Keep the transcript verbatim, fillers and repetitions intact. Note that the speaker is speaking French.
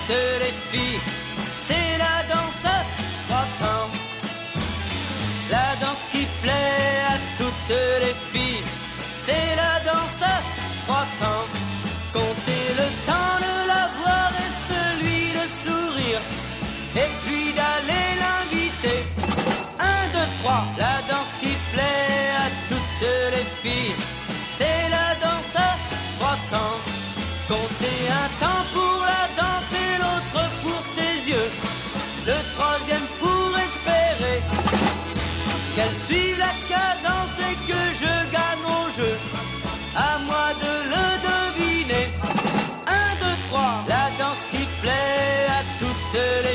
toutes les filles. C'est la danse trois temps. La danse qui plaît à toutes les filles. C'est la danse trois temps. Comptez le temps de la voir et celui de sourire. Et puis d'aller l'inviter. Un, deux, trois, la danse qui plaît à toutes les filles. C'est la danse trois temps. Comptez un temps pour la danse et l'autre pour ses yeux. Le troisième pour espérer qu'elle suive la cadence et que je gagne au jeu. À moi de le deviner. Un, deux, trois, la danse qui plaît à toutes les